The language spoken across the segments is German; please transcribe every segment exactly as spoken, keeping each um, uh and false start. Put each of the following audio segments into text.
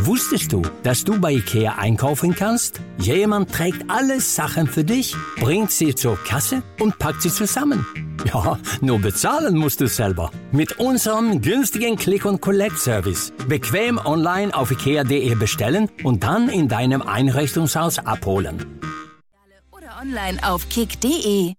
Wusstest du, dass du bei IKEA einkaufen kannst? Jemand trägt alle Sachen für dich, bringt sie zur Kasse und packt sie zusammen. Ja, nur bezahlen musst du selber. Mit unserem günstigen Click-and-Collect-Service. Bequem online auf ikea punkt de bestellen und dann in deinem Einrichtungshaus abholen. Oder online auf kick punkt de.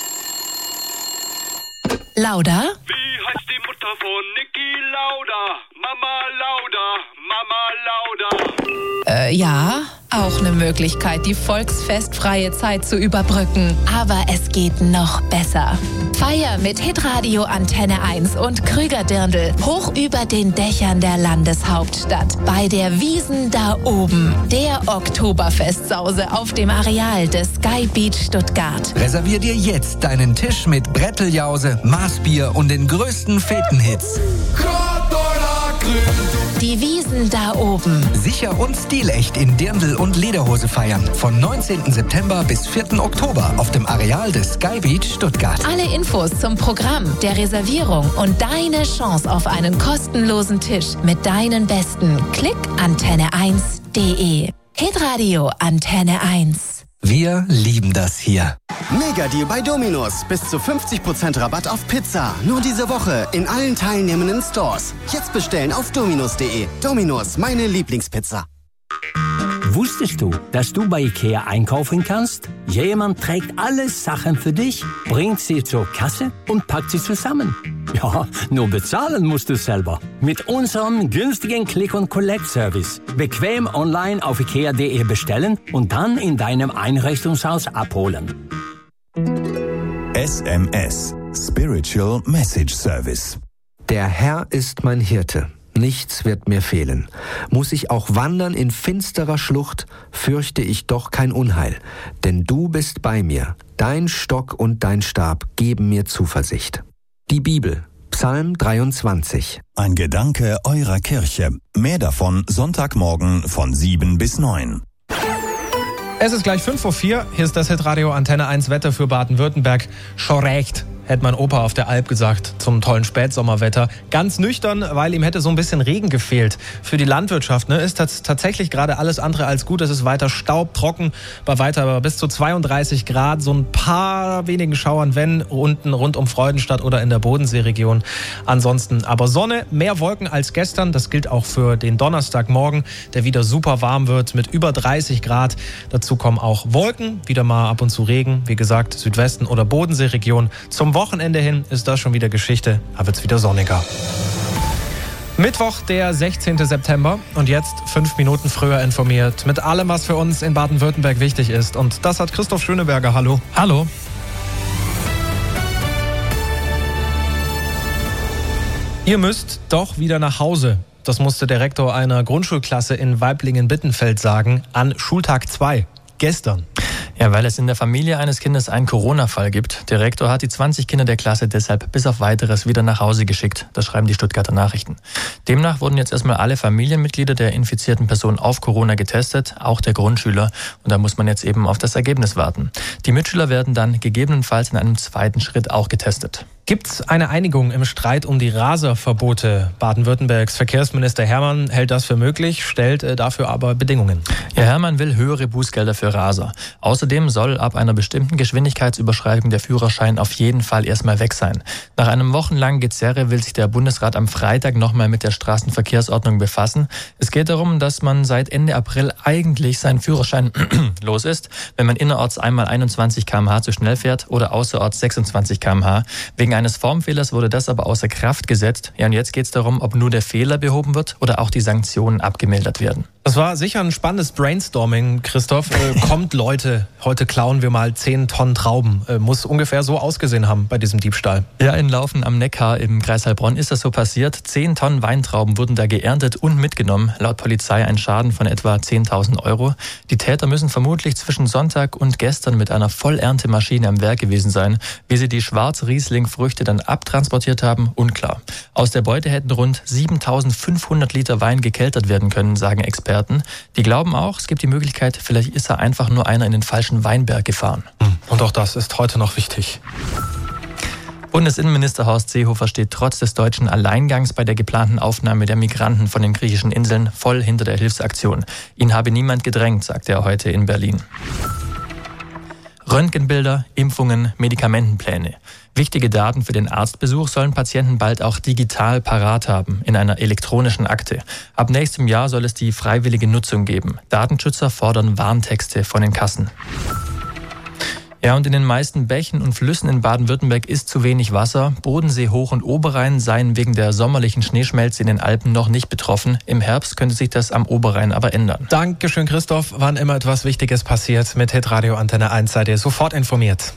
Lauda? Wie heißt die Mutter von Niki Lauda? Mama Lauda, Mama Lauda. Äh, ja, auch eine Möglichkeit, die volksfestfreie Zeit zu überbrücken. Aber es geht noch besser. Feier mit Hitradio Antenne eins und Krüger-Dirndl hoch über den Dächern der Landeshauptstadt. Bei der Wiesn da oben. Der Oktoberfestsause auf dem Areal des Sky Beach Stuttgart. Reservier dir jetzt deinen Tisch mit Bretteljause, Maßbier und den größten Fetenhits. Die Wiesn da oben. Sicher und stilecht in Dirndl und Lederhose feiern. Von neunzehnten September bis vierten Oktober auf dem Areal des Sky Beach Stuttgart. Alle Infos zum Programm, der Reservierung und deine Chance auf einen kostenlosen Tisch mit deinen Besten. Klick antenne eins punkt de. Hitradio Antenne eins. Wir lieben das hier. Mega-Deal bei Domino's. Bis zu fünfzig Prozent Rabatt auf Pizza. Nur diese Woche in allen teilnehmenden Stores. Jetzt bestellen auf dominos punkt de. Domino's, meine Lieblingspizza. Wusstest du, dass du bei IKEA einkaufen kannst? Jemand trägt alle Sachen für dich, bringt sie zur Kasse und packt sie zusammen. Ja, nur bezahlen musst du selber. Mit unserem günstigen Click-and-Collect-Service. Bequem online auf ikea punkt de bestellen und dann in deinem Einrichtungshaus abholen. S M S Spiritual Message Service. Der Herr ist mein Hirte. Nichts wird mir fehlen. Muss ich auch wandern in finsterer Schlucht, fürchte ich doch kein Unheil. Denn du bist bei mir. Dein Stock und dein Stab geben mir Zuversicht. Die Bibel, Psalm dreiundzwanzig. Ein Gedanke eurer Kirche. Mehr davon Sonntagmorgen von sieben bis neun. Es ist gleich fünf Uhr vier. Hier ist das Hitradio Antenne eins Wetter für Baden-Württemberg. Schon recht, hätte mein Opa auf der Alp gesagt, zum tollen Spätsommerwetter. Ganz nüchtern, weil ihm hätte so ein bisschen Regen gefehlt. Für die Landwirtschaft ne, ist das tatsächlich gerade alles andere als gut. Es ist weiter staubtrocken, bei weiter bis zu zweiunddreißig Grad. So ein paar wenigen Schauern, wenn unten rund um Freudenstadt oder in der Bodenseeregion. Ansonsten aber Sonne, mehr Wolken als gestern. Das gilt auch für den Donnerstagmorgen, der wieder super warm wird mit über dreißig Grad. Dazu kommen auch Wolken, wieder mal ab und zu Regen. Wie gesagt, Südwesten oder Bodenseeregion. Zum Wochenende hin ist das schon wieder Geschichte, da wird es wieder sonniger. Mittwoch, der sechzehnten September und jetzt fünf Minuten früher informiert mit allem, was für uns in Baden-Württemberg wichtig ist. Und das hat Christoph Schöneberger. Hallo. Hallo. Ihr müsst doch wieder nach Hause. Das musste der Rektor einer Grundschulklasse in Weiblingen-Bittenfeld sagen an Schultag zwei, gestern. Ja, weil es in der Familie eines Kindes einen Corona-Fall gibt. Der Rektor hat die zwanzig Kinder der Klasse deshalb bis auf Weiteres wieder nach Hause geschickt. Das schreiben die Stuttgarter Nachrichten. Demnach wurden jetzt erstmal alle Familienmitglieder der infizierten Person auf Corona getestet, auch der Grundschüler. Und da muss man jetzt eben auf das Ergebnis warten. Die Mitschüler werden dann gegebenenfalls in einem zweiten Schritt auch getestet. Gibt es eine Einigung im Streit um die Raserverbote? Baden-Württembergs Verkehrsminister Hermann hält das für möglich, stellt äh, dafür aber Bedingungen. Ja, Hermann will höhere Bußgelder für Raser. Außerdem soll ab einer bestimmten Geschwindigkeitsüberschreitung der Führerschein auf jeden Fall erstmal weg sein. Nach einem wochenlangen Gezerre will sich der Bundesrat am Freitag nochmal mit der Straßenverkehrsordnung befassen. Es geht darum, dass man seit Ende April eigentlich seinen Führerschein los ist, wenn man innerorts einmal einundzwanzig Kilometer pro Stunde zu schnell fährt oder außerorts sechsundzwanzig Kilometer pro Stunde. Wegen eines Formfehlers wurde das aber außer Kraft gesetzt. Ja, und jetzt geht es darum, ob nur der Fehler behoben wird oder auch die Sanktionen abgemildert werden. Das war sicher ein spannendes Brainstorming, Christoph. Äh, kommt Leute, heute klauen wir mal zehn Tonnen Trauben. Äh, muss ungefähr so ausgesehen haben bei diesem Diebstahl. Ja, in Laufen am Neckar im Kreis Heilbronn ist das so passiert. Zehn Tonnen Weintrauben wurden da geerntet und mitgenommen. Laut Polizei ein Schaden von etwa zehntausend Euro. Die Täter müssen vermutlich zwischen Sonntag und gestern mit einer Vollerntemaschine am Werk gewesen sein. Wie sie die Schwarz-Riesling-Früchte dann abtransportiert haben, unklar. Aus der Beute hätten rund siebentausendfünfhundert Liter Wein gekeltert werden können, sagen Experten. Die glauben auch, es gibt die Möglichkeit, vielleicht ist da einfach nur einer in den falschen Weinberg gefahren. Und auch das ist heute noch wichtig. Bundesinnenminister Horst Seehofer steht trotz des deutschen Alleingangs bei der geplanten Aufnahme der Migranten von den griechischen Inseln voll hinter der Hilfsaktion. Ihn habe niemand gedrängt, sagte er heute in Berlin. Röntgenbilder, Impfungen, Medikamentenpläne. Wichtige Daten für den Arztbesuch sollen Patienten bald auch digital parat haben, in einer elektronischen Akte. Ab nächstem Jahr soll es die freiwillige Nutzung geben. Datenschützer fordern Warntexte von den Kassen. Ja, und in den meisten Bächen und Flüssen in Baden-Württemberg ist zu wenig Wasser. Bodensee, Hoch- und Oberrhein seien wegen der sommerlichen Schneeschmelze in den Alpen noch nicht betroffen. Im Herbst könnte sich das am Oberrhein aber ändern. Dankeschön, Christoph. Wann immer etwas Wichtiges passiert, mit Hitradio Antenne eins seid ihr sofort informiert.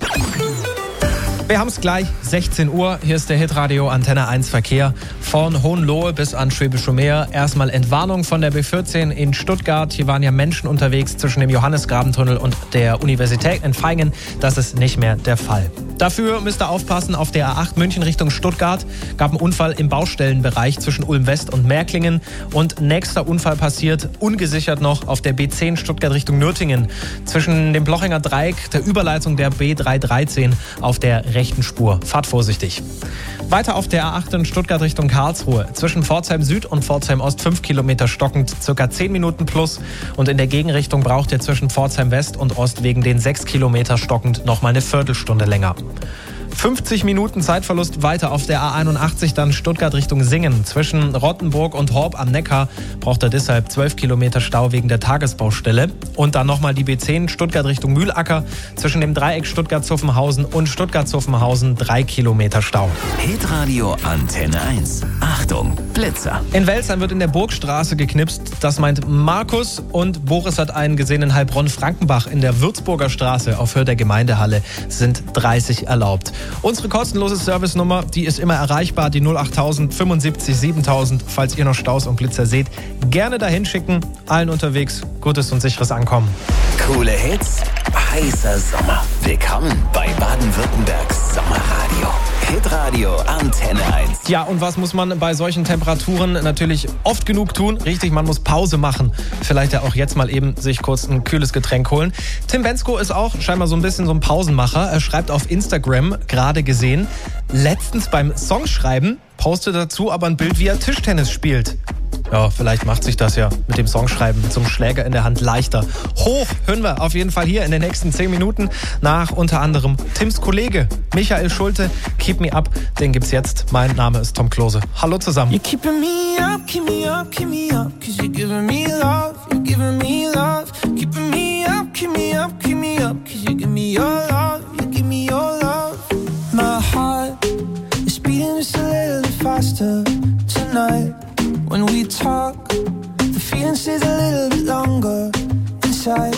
Wir haben es gleich, sechzehn Uhr. Hier ist der Hitradio Antenne eins Verkehr. Von Hohenlohe bis an Schwäbische Meer. Erstmal Entwarnung von der B vierzehn in Stuttgart. Hier waren ja Menschen unterwegs zwischen dem Johannesgrabentunnel und der Universität in Vaihingen. Das ist nicht mehr der Fall. Dafür müsst ihr aufpassen, auf der A acht München Richtung Stuttgart gab einen Unfall im Baustellenbereich zwischen Ulm West und Märklingen. Und nächster Unfall passiert, ungesichert noch, auf der B zehn Stuttgart Richtung Nürtingen. Zwischen dem Blochinger Dreieck, der Überleitung der B dreihundertdreizehn auf der rechten Spur. Fahrt vorsichtig. Weiter auf der A acht in Stuttgart Richtung Karlsruhe. Zwischen Pforzheim Süd und Pforzheim Ost fünf Kilometer stockend, circa zehn Minuten plus. Und in der Gegenrichtung braucht ihr zwischen Pforzheim West und Ost wegen den sechs Kilometer stockend noch mal eine Viertelstunde länger. fünfzig Minuten Zeitverlust weiter auf der A einundachtzig, dann Stuttgart Richtung Singen. Zwischen Rottenburg und Horb am Neckar braucht er deshalb zwölf Kilometer Stau wegen der Tagesbaustelle. Und dann nochmal die B zehn Stuttgart Richtung Mühlacker. Zwischen dem Dreieck Stuttgart-Zuffenhausen und Stuttgart-Zuffenhausen drei Kilometer Stau. Hitradio Antenne eins. Achtung, Blitzer. In Welzheim wird in der Burgstraße geknipst. Das meint Markus. Und Boris hat einen gesehen in Heilbronn-Frankenbach in der Würzburger Straße auf Höhe der Gemeindehalle. Sind dreißig erlaubt. Unsere kostenlose Servicenummer, die ist immer erreichbar, die null achttausend fünfundsiebzig siebentausend. Falls ihr noch Staus und Blitzer seht, gerne dahin schicken. Allen unterwegs gutes und sicheres Ankommen. Coole Hits, heißer Sommer. Willkommen bei Baden-Württembergs Sommerradio. Hitradio Antenne eins. Ja, und was muss man bei solchen Temperaturen natürlich oft genug tun? Richtig, man muss Pause machen. Vielleicht ja auch jetzt mal eben sich kurz ein kühles Getränk holen. Tim Bensko ist auch scheinbar so ein bisschen so ein Pausenmacher. Er schreibt auf Instagram, gerade gesehen, letztens beim Songschreiben, postet dazu aber ein Bild, wie er Tischtennis spielt. Ja, vielleicht macht sich das ja mit dem Songschreiben zum Schläger in der Hand leichter. Hoch hören wir auf jeden Fall hier in den nächsten zehn Minuten nach unter anderem Tims Kollege Michael Schulte. Keep Me Up, den gibt's jetzt. Mein Name ist Tom Klose. Hallo zusammen. You're keeping me up, keep me up, keep me up, cause you're giving me love, you're giving me love. Keeping me up, keep me up, keep me up, cause you give me your love, you give me your love. My heart is beating just a little faster tonight. When we talk, the feeling stays a little bit longer inside.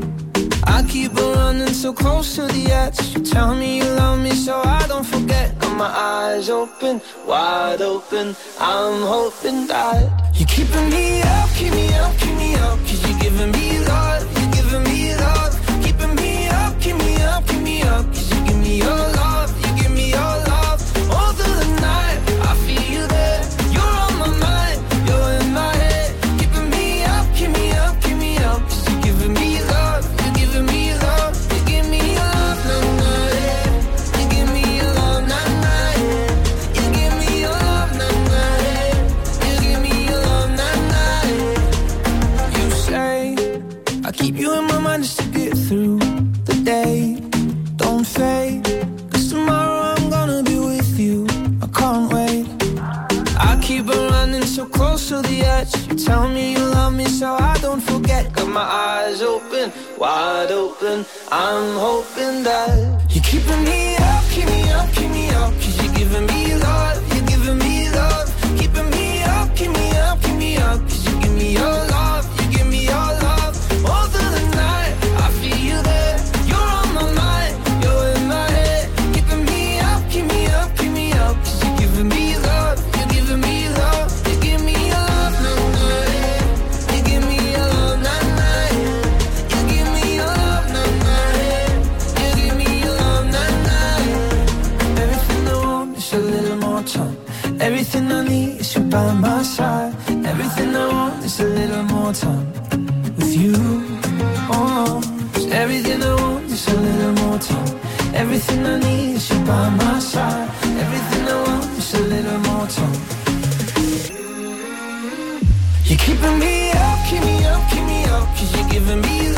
I keep on running so close to the edge. You tell me you love me so I don't forget. Got my eyes open, wide open. I'm hoping that you're keeping me up, keep me up, keep me up. Cause you're giving me love, you're giving me love. Keeping me up, keep me up, keep me up. Cause you give me your love, you give me your love. All through the night, I feel you there. You're on my mind, you're in my head. Keeping me up, keep me up, keep me up. Cause you're giving me love, you're giving me love. You give me your love, nah, nah, yeah. You give me your love, nah, nah, yeah. You give me your love, nah, nah, yeah. You give me your love, nah, nah, yeah. You say I keep you in my mind just to get through the day. Don't fade, cause tomorrow I'm gonna be with you. I can't wait. I keep on running so close to the edge. You tell me you love me so I don't forget. Got my eyes open, wide open. I'm hoping that you're keeping me up, keep me up, keep me up. Cause you're giving me love, you're giving me love. Keeping me up, keep me up, keep me up. Cause you give me your love, you give me your love. All through the night, I feel you there. You're on my mind, you're in my head. Keeping me up, keep me up, keep me up. Cause you're giving me love, you're giving me love. You give me your love, nah, nah, yeah. You give me your love, nah, nah, yeah. You give me your love, nah, nah, yeah. You give me your love, nah, nah, yeah. Everything I want is a little more time. Everything I need is you by my side. Everything I want is a little more time with you. Oh, 'cause everything I want is a little more time. Everything I need is you by my side. keeping me up, keep me up, keep me up, cause you're giving me